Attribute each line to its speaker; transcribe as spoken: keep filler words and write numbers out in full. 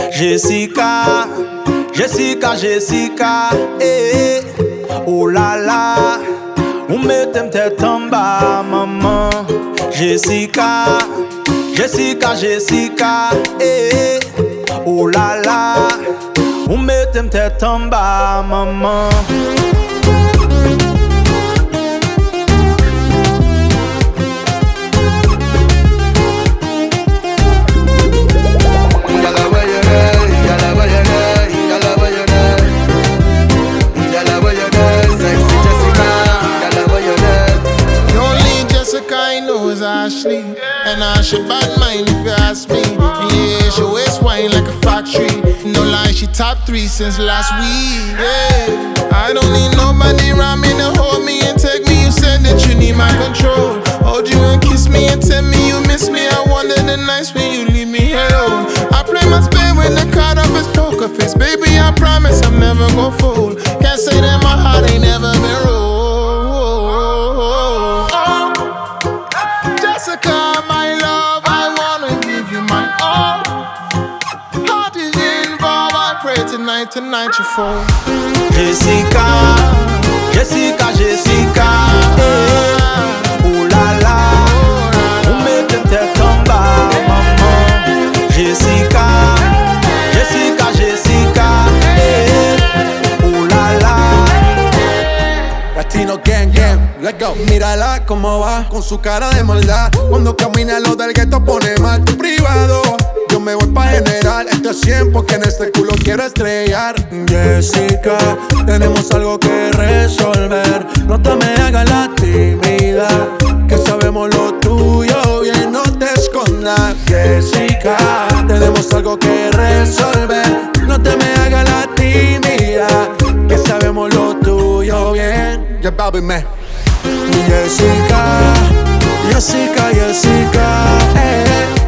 Speaker 1: Jessica, Jessica, Jessica, eh, oh la la, ou mettez tête en bas, maman. Jessica, Jessica, Jessica, eh, oh la la, ou mettez tête en bas, maman.
Speaker 2: Ashley, and I should bad mind if you ask me. Yeah, she waist wine like a factory. No lie, she top three since last week. Yeah, I don't need nobody around me to hold me and take me. You said that you need my control. Hold you and kiss me and tell me you miss me. I wonder the nights when you leave me alone. I play my spade with the card of his poker face. Baby, I promise I'm never gonna fold. Can't say that my heart ain't never been rolled. Jessica, my love, I wanna give you my all. Heart is involved, I pray tonight, tonight you fall.
Speaker 1: Jessica, Jessica, Jessica, eh, oh la la, ou mettez tête en bas, maman. Jessica, Jessica, Jessica, eh, oh la la.
Speaker 3: Latino gang gang, let's go. Mírala cómo va, con su cara de maldad. Cuando camina lo del gueto pone mal tu privado. Yo me voy pa' general, esto es cien porque en este culo quiero estrellar. Jessica, tenemos algo que resolver. No te me hagas la tímida, que sabemos lo tuyo bien, no te escondas. Jessica, tenemos algo que resolver. No te me hagas la tímida, que sabemos lo tuyo bien. Yeah, baby, man. Jessica, Jessica, Jessica, eh.